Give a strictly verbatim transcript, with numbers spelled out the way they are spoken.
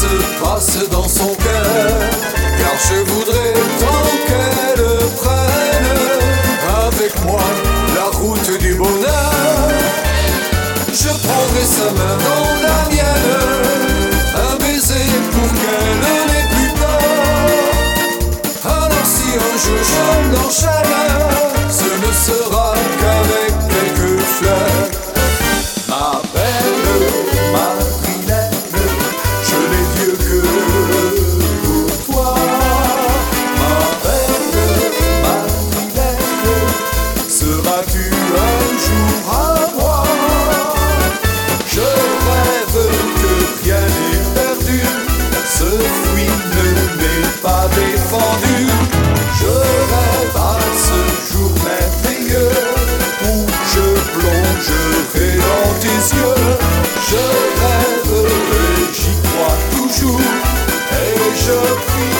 se passe dans son cœur, car je voudrais tant qu'elle prenne avec moi la route du bonheur. Je prendrai sa main dans la mienne, un baiser pour qu'elle n'ait plus peur. Alors si un jour je l'enchaîne, ce ne sera qu'avec quelques fleurs. Ma belle Madrilène, je n'ai Dieu que pour toi. Ma belle Madrilène, seras-tu un jour à moi? Je rêve que rien n'est perdu, ce fruit ne m'est pas défendu. Je rêve à ce jour merveilleux où je plongerai dans tes yeux. Je rêve et j'y crois toujours, et je prie